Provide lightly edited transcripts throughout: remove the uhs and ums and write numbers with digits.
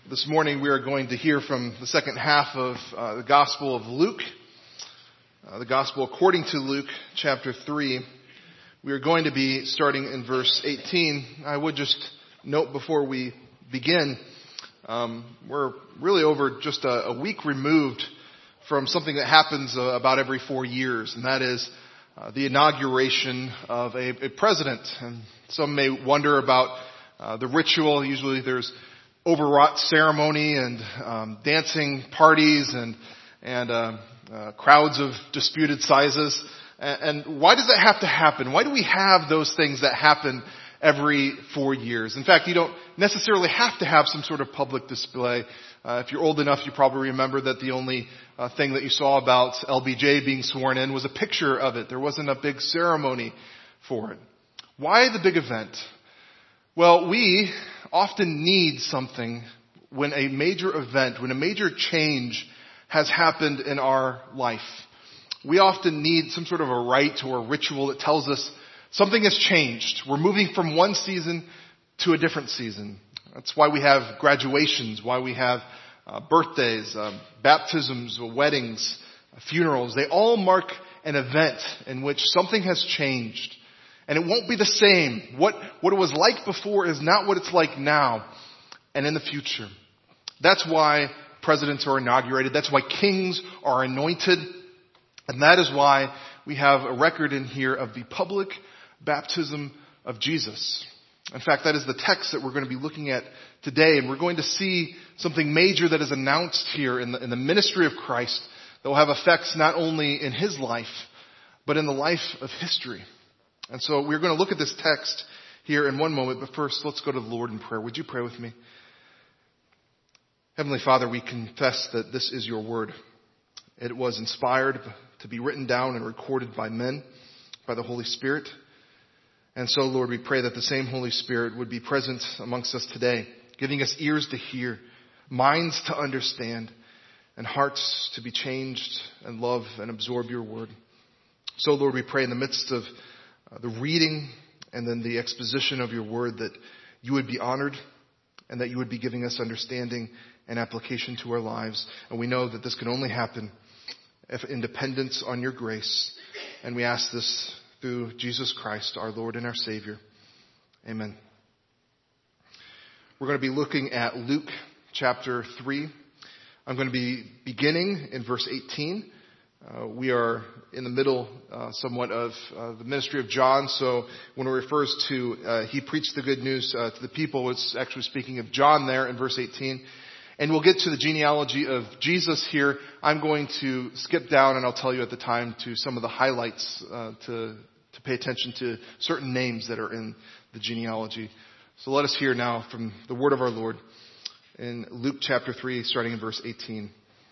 This morning we are going to hear from the second half of the Gospel of Luke, the Gospel according to Luke, chapter 3. We are going to be starting in verse 18. I would just note before we begin, we're really over just a week removed from something that happens about every 4 years, and that is the inauguration of a president. And some may wonder about the ritual. Usually there's overwrought ceremony and dancing parties and crowds of disputed sizes. And why does that have to happen? Why do we have those things that happen every 4 years? In fact, you don't necessarily have to have some sort of public display. If you're old enough, you probably remember that the only thing that you saw about LBJ being sworn in was a picture of it. There wasn't a big ceremony for it. Why the big event? Well, we often need something when a major event, when a major change has happened in our life. We often need some sort of a rite or a ritual that tells us something has changed. We're moving from one season to a different season. That's why we have graduations, why we have birthdays, baptisms, weddings, funerals. They all mark an event in which something has changed. And it won't be the same. What it was like before is not what it's like now and in the future. That's why presidents are inaugurated. That's why kings are anointed. And that is why we have a record in here of the public baptism of Jesus. In fact, that is the text that we're going to be looking at today. And we're going to see something major that is announced here in the ministry of Christ that will have effects not only in his life, but in the life of history. And so we're going to look at this text here in one moment, but first let's go to the Lord in prayer. Would you pray with me? Heavenly Father, we confess that this is your word. It was inspired to be written down and recorded by men, by the Holy Spirit. And so, Lord, we pray that the same Holy Spirit would be present amongst us today, giving us ears to hear, minds to understand, and hearts to be changed and love and absorb your word. So, Lord, we pray in the midst of the reading and then the exposition of your word that you would be honored and that you would be giving us understanding and application to our lives. And we know that this can only happen if in dependence on your grace. And we ask this through Jesus Christ, our Lord and our Savior. Amen. We're going to be looking at Luke chapter 3. I'm going to be beginning in verse 18. We are in the middle somewhat of the ministry of John. So when it refers to he preached the good news to the people, it's actually speaking of John there in verse 18. And we'll get to the genealogy of Jesus here. I'm going to skip down, and I'll tell you at the time, to some of the highlights to pay attention to certain names that are in the genealogy. So let us hear now from the word of our Lord in Luke chapter 3, starting in verse 18.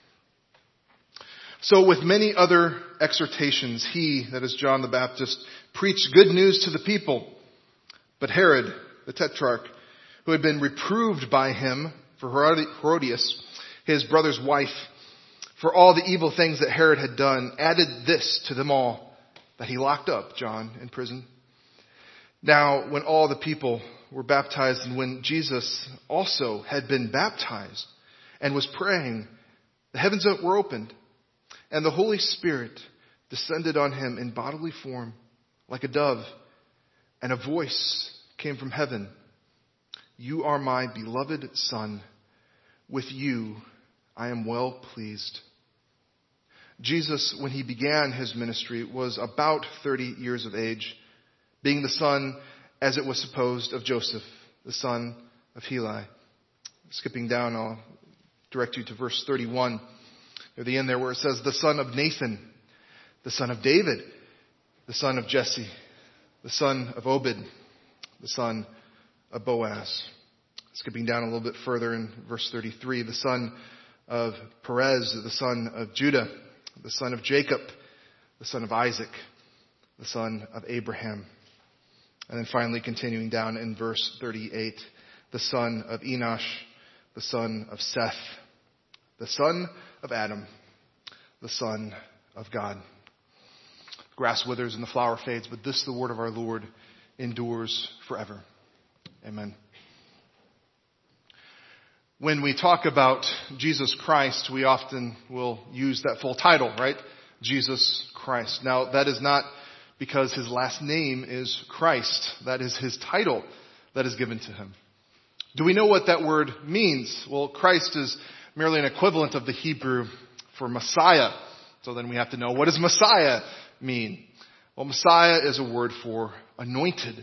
So with many other exhortations, he, that is John the Baptist, preached good news to the people. But Herod, the tetrarch, who had been reproved by him for Herodias, his brother's wife, for all the evil things that Herod had done, added this to them all, that he locked up John in prison. Now, when all the people were baptized, and when Jesus also had been baptized and was praying, the heavens were opened, and the Holy Spirit descended on him in bodily form like a dove, and a voice came from heaven. You are my beloved Son. With you I am well pleased. Jesus, when he began his ministry, was about 30 years of age, being the son, as it was supposed, of Joseph, the son of Heli. Skipping down, I'll direct you to verse 31. Near the end there where it says, the son of Nathan, the son of David, the son of Jesse, the son of Obed, the son of Boaz. Skipping down a little bit further in verse 33, the son of Perez, the son of Judah, the son of Jacob, the son of Isaac, the son of Abraham. And then finally continuing down in verse 38, the son of Enosh, the son of Seth, the son of Adam, the son of God. The grass withers and the flower fades, but this, the word of our Lord, endures forever. Amen. When we talk about Jesus Christ, we often will use that full title, right? Jesus Christ. Now, that is not because his last name is Christ. That is his title that is given to him. Do we know what that word means? Well, Christ is merely an equivalent of the Hebrew for Messiah. So then we have to know, what does Messiah mean? Well, Messiah is a word for anointed.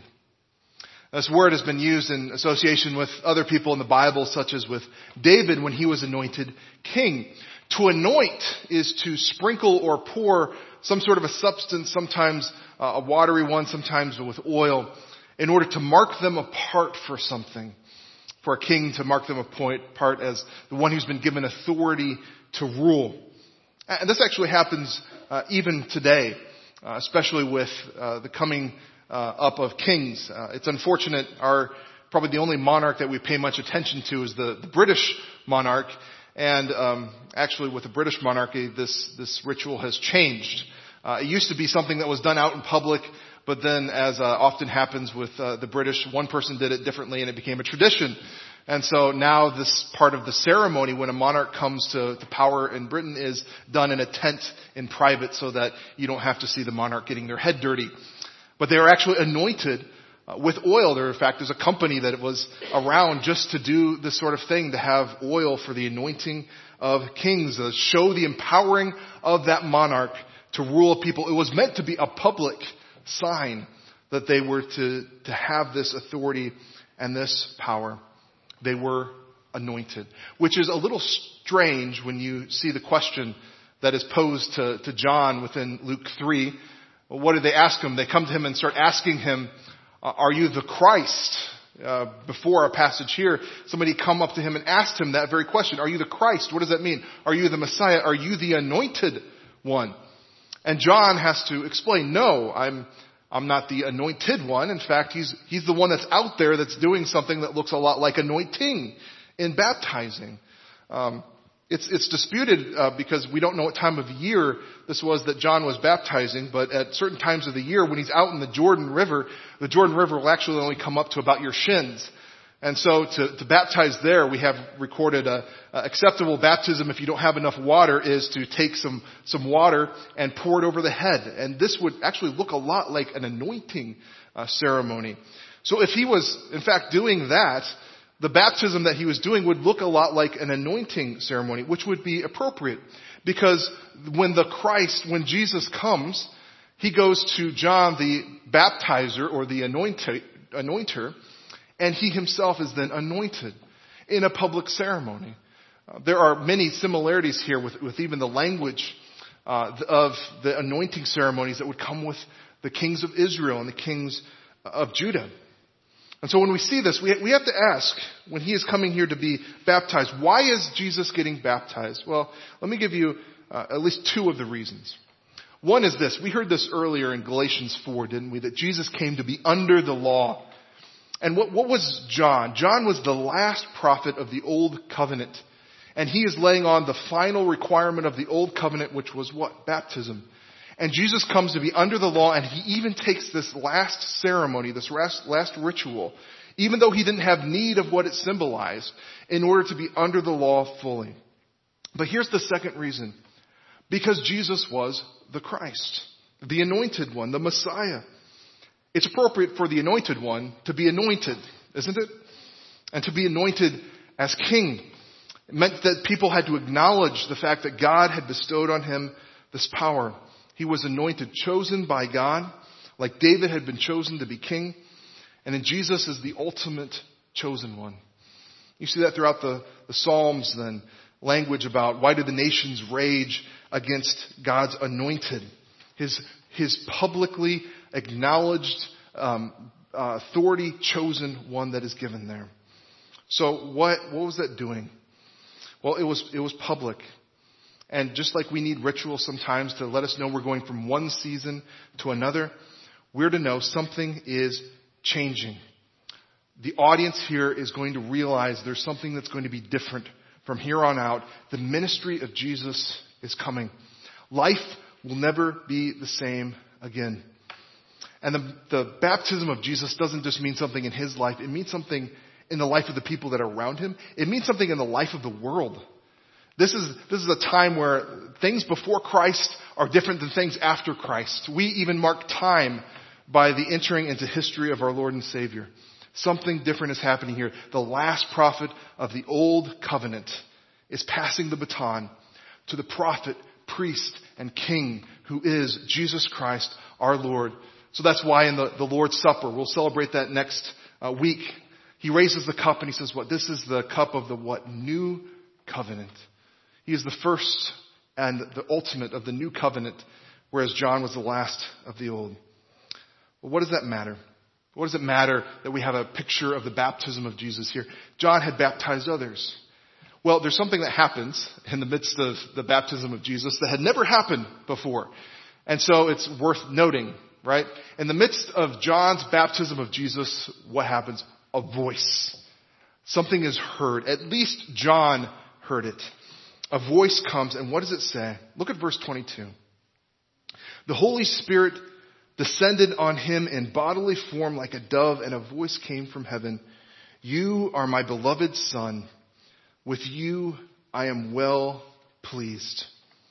This word has been used in association with other people in the Bible, such as with David when he was anointed king. To anoint is to sprinkle or pour some sort of a substance, sometimes a watery one, sometimes with oil, in order to mark them apart for something. For a king to mark them apart as the one who's been given authority to rule. And this actually happens even today, especially with the coming up of kings. It's unfortunate. Probably the only monarch that we pay much attention to is the British monarch. And actually, with the British monarchy, this ritual has changed. It used to be something that was done out in public, but then, as often happens with the British, one person did it differently, and it became a tradition. And so now this part of the ceremony, when a monarch comes to power in Britain, is done in a tent in private, so that you don't have to see the monarch getting their head dirty. But they are actually anointed with oil. There, in fact, is a company that was around just to do this sort of thing, to have oil for the anointing of kings, to show the empowering of that monarch to rule people. It was meant to be a public sign that they were to have this authority and this power. They were anointed, which is a little strange when you see the question that is posed to John within Luke 3. Well, what do they ask him? They come to him and start asking him, are you the Christ? Before our passage here, somebody come up to him and asked him that very question. Are you the Christ? What does that mean? Are you the Messiah? Are you the anointed one? And John has to explain, no, I'm not the anointed one. In fact, he's the one that's out there that's doing something that looks a lot like anointing in baptizing. It's disputed because we don't know what time of year this was that John was baptizing, but at certain times of the year when he's out in the Jordan River will actually only come up to about your shins. And so to baptize there, we have recorded a acceptable baptism if you don't have enough water is to take some water and pour it over the head. And this would actually look a lot like an anointing ceremony. So if he was in fact doing that, the baptism that he was doing would look a lot like an anointing ceremony, which would be appropriate. Because when Jesus comes, he goes to John the baptizer or the anointer, and he himself is then anointed in a public ceremony. There are many similarities here with even the language of the anointing ceremonies that would come with the kings of Israel and the kings of Judah. And so when we see this, we have to ask, when he is coming here to be baptized, why is Jesus getting baptized? Well, let me give you at least two of the reasons. One is this. We heard this earlier in Galatians 4, didn't we? That Jesus came to be under the law. And what was John? John was the last prophet of the Old Covenant. And he is laying on the final requirement of the Old Covenant, which was what? Baptism. And Jesus comes to be under the law, and he even takes this last ceremony, this last ritual, even though he didn't have need of what it symbolized, in order to be under the law fully. But here's the second reason. Because Jesus was the Christ, the anointed one, the Messiah. It's appropriate for the anointed one to be anointed, isn't it? And to be anointed as king. It meant that people had to acknowledge the fact that God had bestowed on him this power. He was anointed, chosen by God, like David had been chosen to be king. And then Jesus is the ultimate chosen one. You see that throughout the Psalms, then, language about why do the nations rage against God's anointed. His publicly acknowledged authority chosen one that is given there. So what was that doing? Well, it was public. And just like we need rituals sometimes to let us know we're going from one season to another, we're to know something is changing. The audience here is going to realize there's something that's going to be different from here on out. The ministry of Jesus is coming. Life will never be the same again. And the baptism of Jesus doesn't just mean something in his life. It means something in the life of the people that are around him. It means something in the life of the world. This is a time where things before Christ are different than things after Christ. We even mark time by the entering into history of our Lord and Savior. Something different is happening here. The last prophet of the old covenant is passing the baton to the prophet, priest, and king who is Jesus Christ, our Lord. So that's why in the Lord's Supper, we'll celebrate that next week. He raises the cup and he says, what? This is the cup of the what? New covenant. He is the first and the ultimate of the new covenant, whereas John was the last of the old. Well, what does that matter? What does it matter that we have a picture of the baptism of Jesus here? John had baptized others. Well, there's something that happens in the midst of the baptism of Jesus that had never happened before. And so it's worth noting, right? In the midst of John's baptism of Jesus, what happens? A voice. Something is heard. At least John heard it. A voice comes, and what does it say? Look at verse 22. The Holy Spirit descended on him in bodily form like a dove, and a voice came from heaven. You are my beloved Son. With you I am well pleased.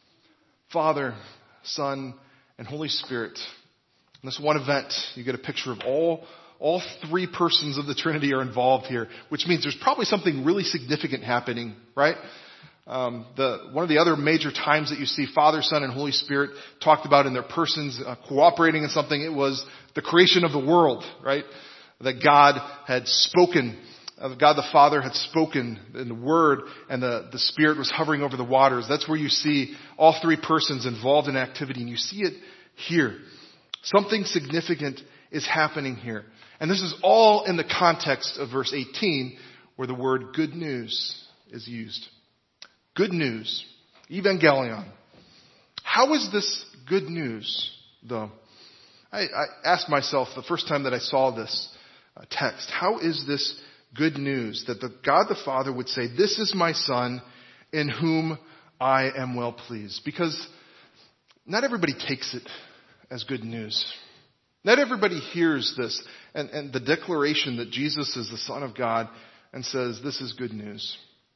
Father, Son, and Holy Spirit. In this one event, you get a picture of all three persons of the Trinity are involved here, which means there's probably something really significant happening, right? One of the other major times that you see Father, Son, and Holy Spirit talked about in their persons cooperating in something, it was the creation of the world, right? That God had spoken, God the Father had spoken in the Word, and the Spirit was hovering over the waters. That's where you see all three persons involved in activity, and you see it here. Something significant is happening here. And this is all in the context of verse 18, where the word good news is used. Good news. Evangelion. How is this good news, though? I asked myself the first time that I saw this text, how is this good news that God the Father would say, this is my Son in whom I am well pleased? Because not everybody takes it as good news. Not everybody hears this and the declaration that Jesus is the Son of God and says, this is good news.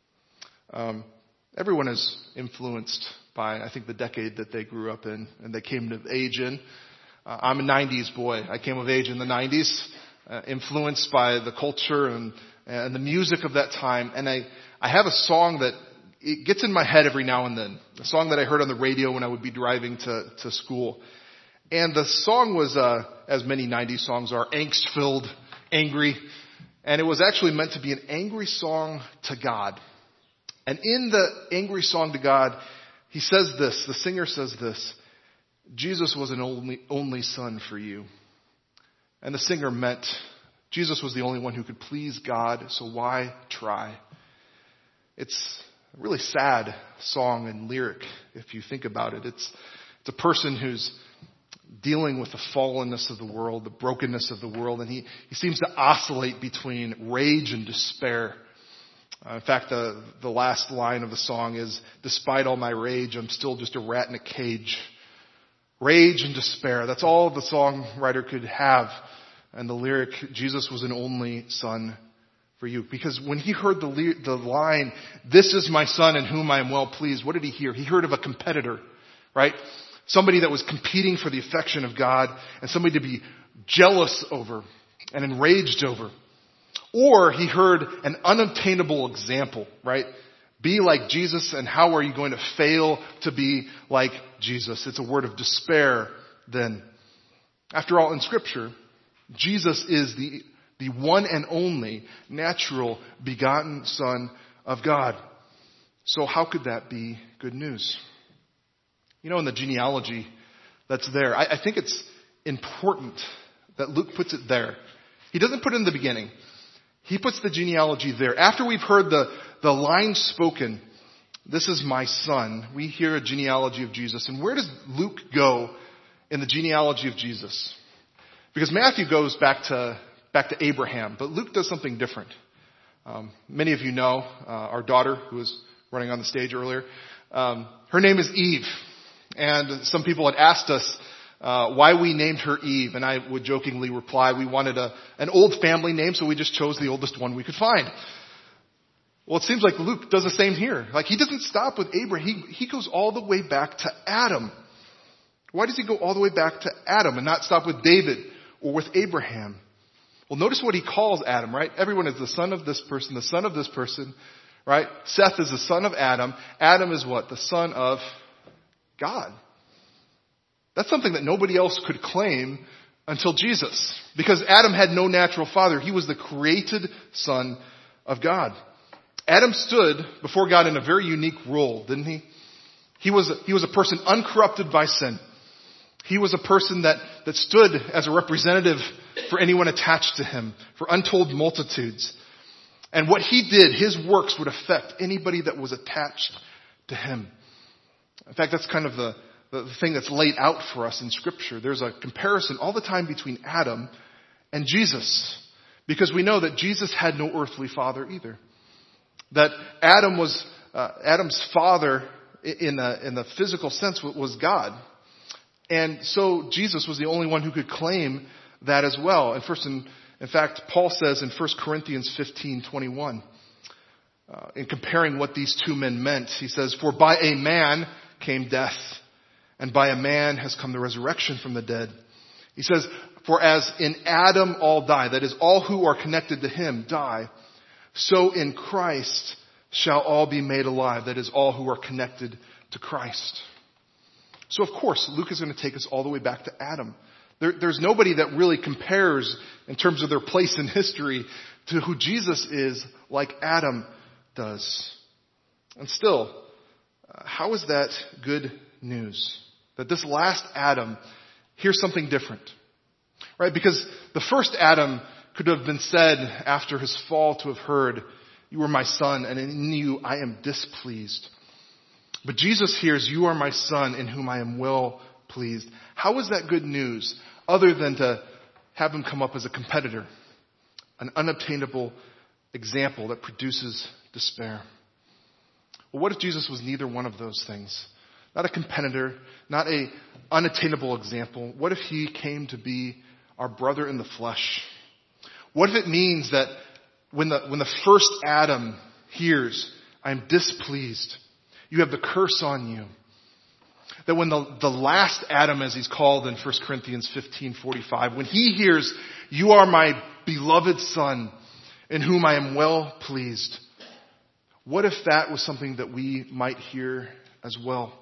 Everyone is influenced by, I think, the decade that they grew up in and they came of age in. I'm a 90s boy. I came of age in the 90s, influenced by the culture and the music of that time. And I have a song that it gets in my head every now and then. A song that I heard on the radio when I would be driving to school. And the song was, as many 90s songs are, angst-filled, angry. And it was actually meant to be an angry song to God. And in the angry song to God, he says this, the singer says this, Jesus was an only son for you. And the singer meant Jesus was the only one who could please God, so why try? It's a really sad song and lyric if you think about it. It's a person who's dealing with the fallenness of the world, the brokenness of the world, and he seems to oscillate between rage and despair. In fact, the last line of the song is, despite all my rage, I'm still just a rat in a cage. Rage and despair. That's all the songwriter could have. And the lyric, Jesus was an only son for you. Because when he heard the line, this is my Son in whom I am well pleased, what did he hear? He heard of a competitor, right? Somebody that was competing for the affection of God and somebody to be jealous over and enraged over. Or he heard an unobtainable example, right? Be like Jesus, and how are you going to fail to be like Jesus? It's a word of despair then. After all, in Scripture, Jesus is the one and only natural begotten Son of God. So how could that be good news? You know, in the genealogy that's there, I think it's important that Luke puts it there. He doesn't put it in the beginning. He puts the genealogy there. After we've heard the line spoken, this is my son, we hear a genealogy of Jesus. And where does Luke go in the genealogy of Jesus? Because Matthew goes back to Abraham, but Luke does something different. Many of you know our daughter, who was running on the stage earlier. Her name is Eve. And some people had asked us why we named her Eve. And I would jokingly reply, we wanted an old family name, so we just chose the oldest one we could find. Well, it seems like Luke does the same here. Like, he doesn't stop with Abraham. He goes all the way back to Adam. Why does he go all the way back to Adam and not stop with David or with Abraham? Well, notice what he calls Adam, right? Everyone is the son of this person, the son of this person, right? Seth is the son of Adam. Adam is what? The son of God. That's something that nobody else could claim until Jesus. Because Adam had no natural father. He was the created son of God. Adam stood before God in a very unique role, didn't he? He was a person uncorrupted by sin. He was a person that stood as a representative for anyone attached to him, for untold multitudes. And what he did, his works would affect anybody that was attached to him. In fact, that's kind of the thing that's laid out for us in Scripture. There's a comparison all the time between Adam and Jesus. Because we know that Jesus had no earthly father either. That Adam's father in the physical sense was God. And so Jesus was the only one who could claim that as well. In fact, Paul says in 1 Corinthians 15:21, in comparing what these two men meant, he says, "For by a man came death, and by a man has come the resurrection from the dead." He says, "For as in Adam all die," that is, all who are connected to him die, "so in Christ shall all be made alive," that is, all who are connected to Christ. So of course, Luke is going to take us all the way back to Adam. There's nobody that really compares in terms of their place in history to who Jesus is like Adam does. And still, how is that good news? That this last Adam hears something different. Right? Because the first Adam could have been said after his fall to have heard, "You are my son, and in you I am displeased." But Jesus hears, "You are my son in whom I am well pleased." How is that good news other than to have him come up as a competitor, an unobtainable example that produces despair? Well, what if Jesus was neither one of those things? Not a competitor, not a unattainable example. What if he came to be our brother in the flesh? What if it means that when the first Adam hears, "I am displeased," you have the curse on you. That when the last Adam, as he's called in 1 Corinthians 15:45, when he hears, "You are my beloved son, in whom I am well pleased," what if that was something that we might hear as well?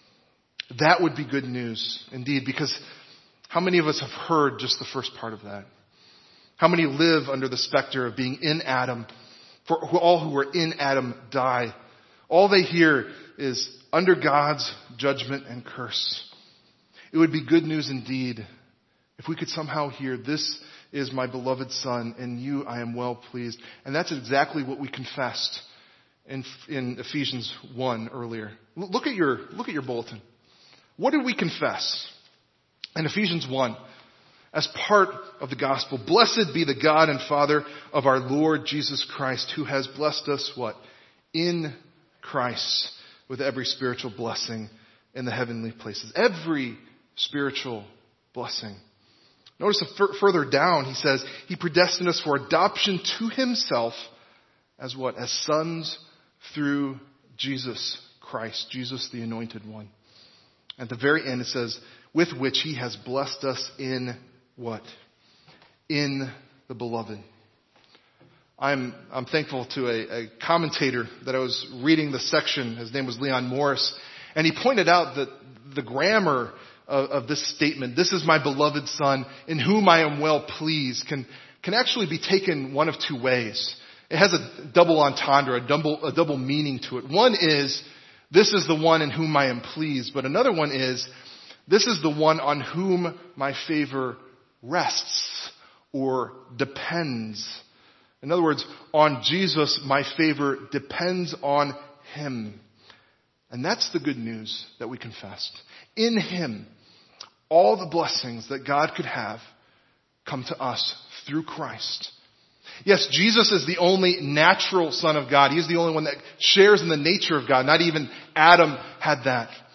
That would be good news indeed, because how many of us have heard just the first part of that? How many live under the specter of being in Adam? For all who are in Adam die. All they hear is under God's judgment and curse. It would be good news indeed if we could somehow hear, "This is my beloved son, in you I am well pleased." And that's exactly what we confessed in Ephesians 1 earlier. Look at your bulletin. What did we confess in Ephesians 1 as part of the gospel? "Blessed be the God and Father of our Lord Jesus Christ, who has blessed us," what? "In Christ, with every spiritual blessing in the heavenly places." Every spiritual blessing. Notice further down, he says, "He predestined us for adoption to himself as what? As sons through Jesus Christ." Jesus, the anointed one. At the very end, it says, "With which he has blessed us in" what? "In the beloved." I'm thankful to a commentator that I was reading the section. His name was Leon Morris. And he pointed out that the grammar of this statement, "This is my beloved son, in whom I am well pleased," can actually be taken one of two ways. It has a double entendre, a double meaning to it. One is, "This is the one in whom I am pleased." But another one is, "This is the one on whom my favor rests or depends." In other words, on Jesus, my favor depends on him. And that's the good news that we confessed. In him, all the blessings that God could have come to us through Christ. Yes, Jesus is the only natural son of God. He is the only one that shares in the nature of God. Not even Adam had that.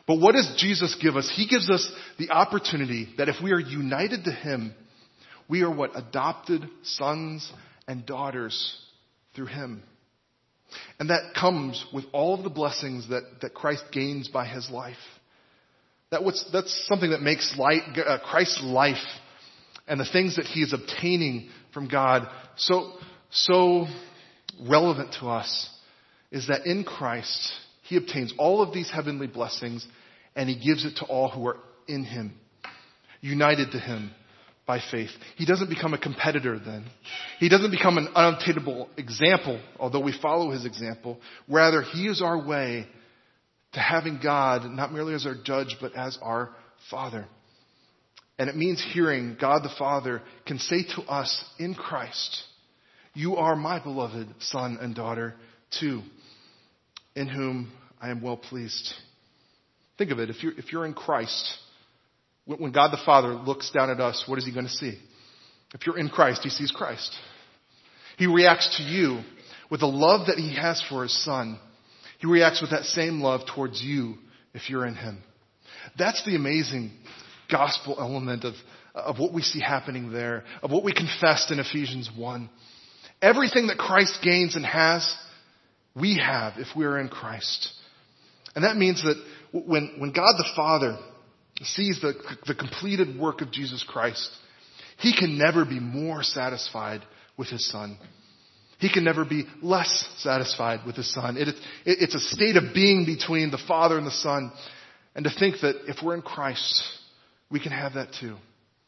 But what does Jesus give us? He gives us the opportunity that if we are united to him, we are what? Adopted sons and daughters through him. And that comes with all of the blessings that Christ gains by his life. That's something that makes Christ's life and the things that he is obtaining from God so relevant to us, is that in Christ, he obtains all of these heavenly blessings and he gives it to all who are in him, united to him by faith. He doesn't become a competitor then. He doesn't become an unobtainable example, although we follow his example. Rather, he is our way to having God not merely as our judge, but as our Father. And it means hearing God the Father can say to us in Christ, "You are my beloved son and daughter too, in whom I am well pleased." Think of it. If you're in Christ, when God the Father looks down at us, what is he going to see? If you're in Christ, he sees Christ. He reacts to you with the love that he has for his son. He reacts with that same love towards you if you're in him. That's the amazing gospel element of what we see happening there, of what we confessed in Ephesians 1. Everything that Christ gains and has, we have if we are in Christ. And that means that when God the Father sees the completed work of Jesus Christ, he can never be more satisfied with his son. He can never be less satisfied with his son. It's a state of being between the Father and the Son. And to think that if we're in Christ, we can have that too.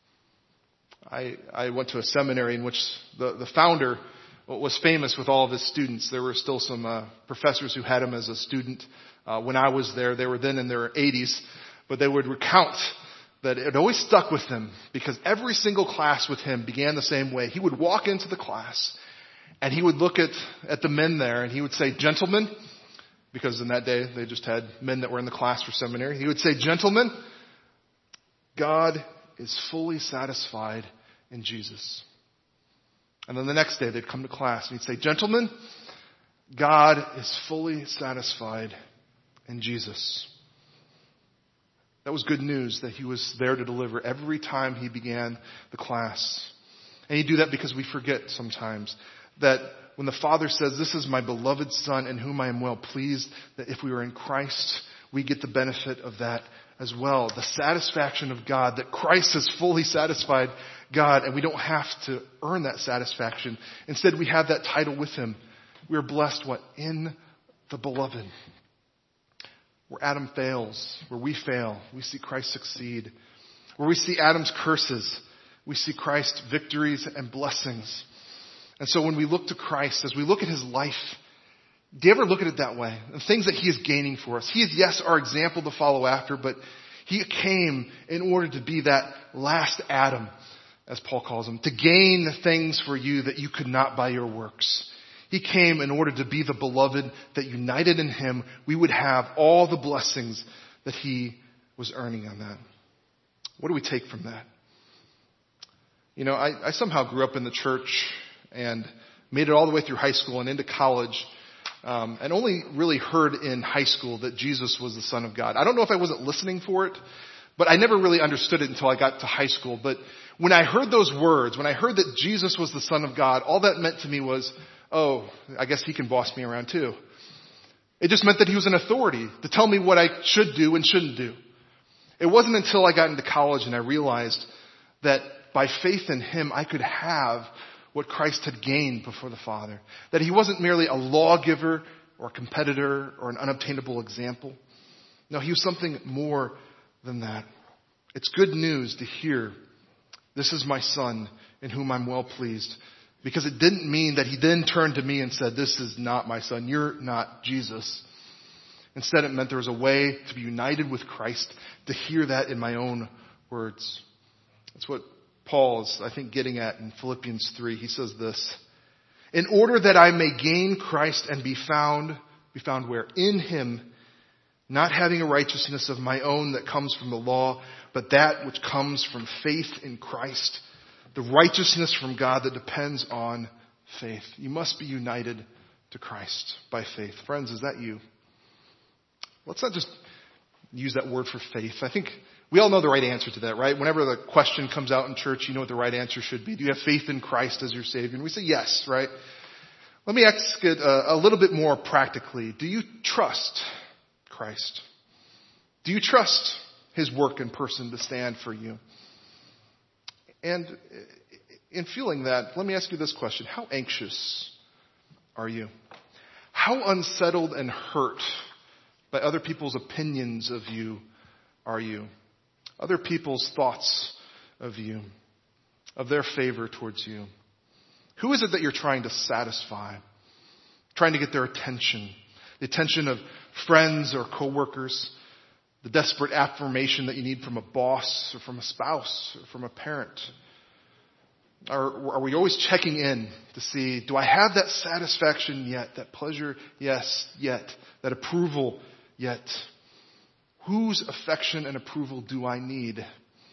I went to a seminary in which the founder was famous with all of his students. There were still some professors who had him as a student. When I was there, they were then in their 80s. But they would recount that it always stuck with him because every single class with him began the same way. He would walk into the class and he would look at the men there and he would say, "Gentlemen," because in that day they just had men that were in the class for seminary. He would say, "Gentlemen, God is fully satisfied in Jesus." And then the next day they'd come to class and he'd say, "Gentlemen, God is fully satisfied in Jesus." That was good news that he was there to deliver every time he began the class. And he'd do that because we forget sometimes that when the Father says, "This is my beloved Son in whom I am well pleased," that if we are in Christ, we get the benefit of that as well. The satisfaction of God, that Christ has fully satisfied God and we don't have to earn that satisfaction. Instead, we have that title with him. We are blessed, in the beloved. Where Adam fails, where we fail, we see Christ succeed. Where we see Adam's curses, we see Christ's victories and blessings. And so when we look to Christ, as we look at his life, do you ever look at it that way? The things that he is gaining for us. He is, yes, our example to follow after, but he came in order to be that last Adam, as Paul calls him, to gain the things for you that you could not by your works. He came in order to be the beloved, that united in him, we would have all the blessings that he was earning on that. What do we take from that? I somehow grew up in the church and made it all the way through high school and into college, and only really heard in high school that Jesus was the Son of God. I don't know if I wasn't listening for it, but I never really understood it until I got to high school. But when I heard those words, when I heard that Jesus was the Son of God, all that meant to me was, oh, I guess he can boss me around too. It just meant that he was an authority to tell me what I should do and shouldn't do. It wasn't until I got into college and I realized that by faith in him, I could have what Christ had gained before the Father. That he wasn't merely a lawgiver or a competitor or an unobtainable example. No, he was something more than that. It's good news to hear, "This is my Son in whom I'm well pleased." Because it didn't mean that he then turned to me and said, "This is not my son. You're not Jesus." Instead, it meant there was a way to be united with Christ, to hear that in my own words. That's what Paul is, I think, getting at in Philippians 3. He says this, "In order that I may gain Christ and be found where? In him, not having a righteousness of my own that comes from the law, but that which comes from faith in Christ, the righteousness from God that depends on faith." You must be united to Christ by faith. Friends, is that you? Let's not just use that word for faith. I think we all know the right answer to that, right? Whenever the question comes out in church, you know what the right answer should be. Do you have faith in Christ as your Savior? And we say yes, right? Let me ask it a little bit more practically. Do you trust Christ? Do you trust His work and person to stand for you? And in feeling that, let me ask you this question. How anxious are you? How unsettled and hurt by other people's opinions of you are you? Other people's thoughts of you, of their favor towards you. Who is it that you're trying to satisfy? Trying to get their attention? The attention of friends or coworkers? The desperate affirmation that you need from a boss or from a spouse or from a parent? Are we always checking in to see, do I have that satisfaction yet? That pleasure, yes, yet. That approval, yet. Whose affection and approval do I need?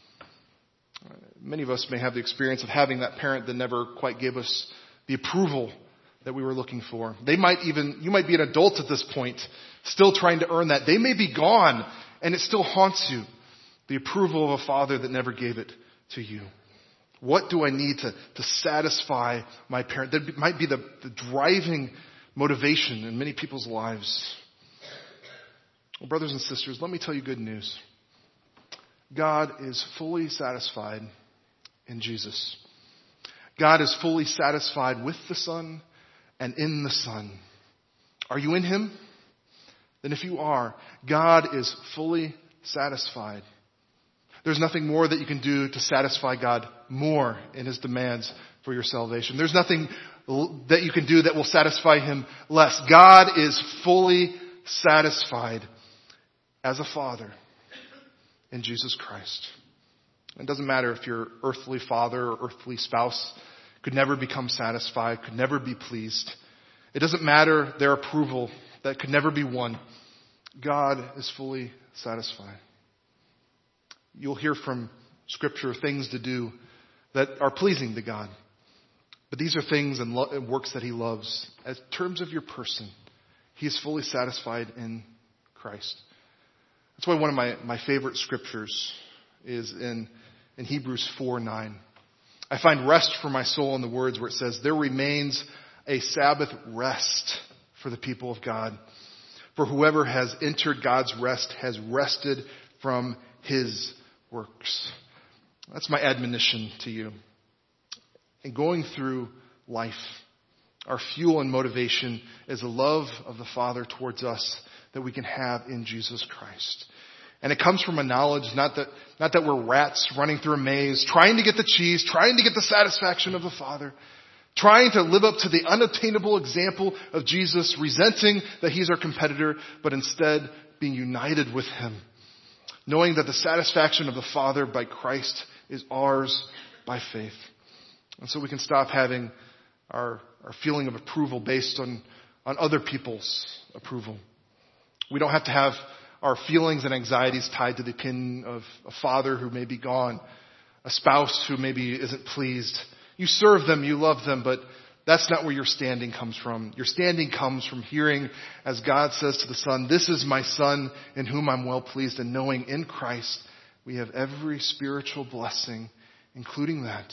Many of us may have the experience of having that parent that never quite gave us the approval that we were looking for. You might be an adult at this point, still trying to earn that. They may be gone, and it still haunts you. The approval of a father that never gave it to you. What do I need to satisfy my parent? That might be the driving motivation in many people's lives. Well, brothers and sisters, let me tell you good news. God is fully satisfied in Jesus. God is fully satisfied with the Son and in the Son. Are you in Him? Then if you are, God is fully satisfied. There's nothing more that you can do to satisfy God more in His demands for your salvation. There's nothing that you can do that will satisfy Him less. God is fully satisfied as a Father in Jesus Christ. It doesn't matter if your earthly father or earthly spouse could never become satisfied, could never be pleased. It doesn't matter their approval that could never be won. God is fully satisfied. You'll hear from Scripture things to do that are pleasing to God. But these are things and works that He loves. As terms of your person, He is fully satisfied in Christ. That's why one of my favorite scriptures is in Hebrews 4:9. I find rest for my soul in the words where it says, there remains a Sabbath rest for the people of God. For whoever has entered God's rest has rested from His works. That's my admonition to you. In going through life, our fuel and motivation is the love of the Father towards us that we can have in Jesus Christ. And it comes from a knowledge, not that we're rats running through a maze, trying to get the cheese, trying to get the satisfaction of the Father, trying to live up to the unattainable example of Jesus, resenting that He's our competitor, but instead being united with Him, knowing that the satisfaction of the Father by Christ is ours by faith. And so we can stop having our feeling of approval based on other people's approval. We don't have to have our feelings and anxieties tied to the opinion of a father who may be gone, a spouse who maybe isn't pleased. You serve them, you love them, but that's not where your standing comes from. Your standing comes from hearing, as God says to the Son, this is my Son in whom I'm well pleased, and knowing in Christ we have every spiritual blessing, including that.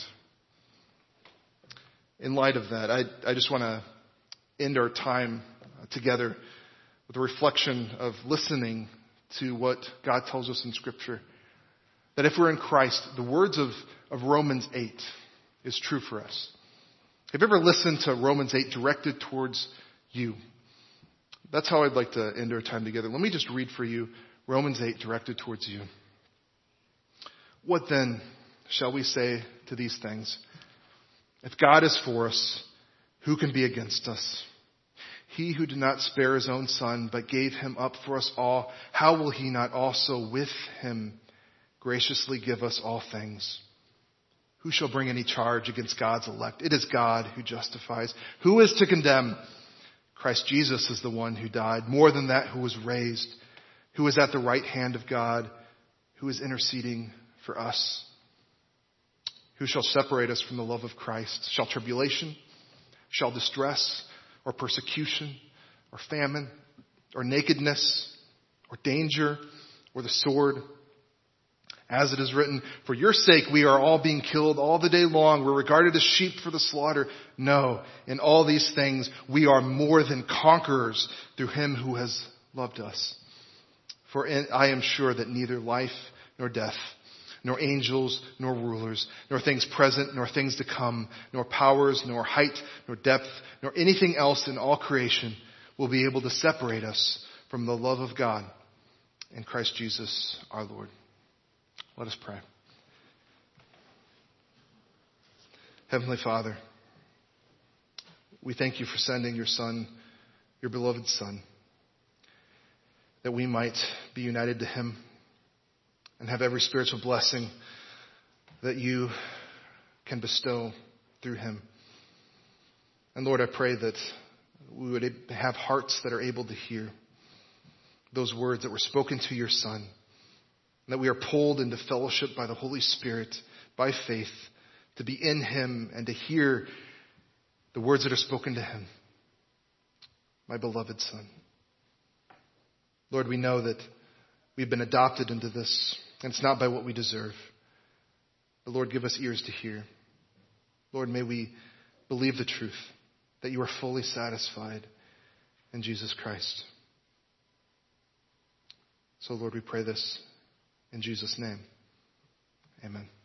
In light of that, I just want to end our time together with a reflection of listening to what God tells us in Scripture. That if we're in Christ, the words of Romans 8 is true for us. Have you ever listened to Romans 8 directed towards you? That's how I'd like to end our time together. Let me just read for you Romans 8 directed towards you. What then shall we say to these things? If God is for us, who can be against us? He who did not spare His own Son, but gave Him up for us all, how will He not also with Him graciously give us all things? Who shall bring any charge against God's elect? It is God who justifies. Who is to condemn? Christ Jesus is the one who died. More than that, who was raised, who is at the right hand of God, who is interceding for us. Who shall separate us from the love of Christ? Shall tribulation, shall distress, or persecution, or famine, or nakedness, or danger, or the sword. As it is written, for your sake we are all being killed all the day long. We're regarded as sheep for the slaughter. No, in all these things we are more than conquerors through him who has loved us. For I am sure that neither life nor death, nor angels, nor rulers, nor things present, nor things to come, nor powers, nor height, nor depth, nor anything else in all creation will be able to separate us from the love of God in Christ Jesus our Lord. Let us pray. Heavenly Father, we thank you for sending your Son, your beloved Son, that we might be united to him and have every spiritual blessing that you can bestow through him. And Lord, I pray that we would have hearts that are able to hear those words that were spoken to your Son, that we are pulled into fellowship by the Holy Spirit, by faith, to be in him and to hear the words that are spoken to him. My beloved Son. Lord, we know that we've been adopted into this, and it's not by what we deserve. But Lord, give us ears to hear. Lord, may we believe the truth, that you are fully satisfied in Jesus Christ. So Lord, we pray this in Jesus' name. Amen.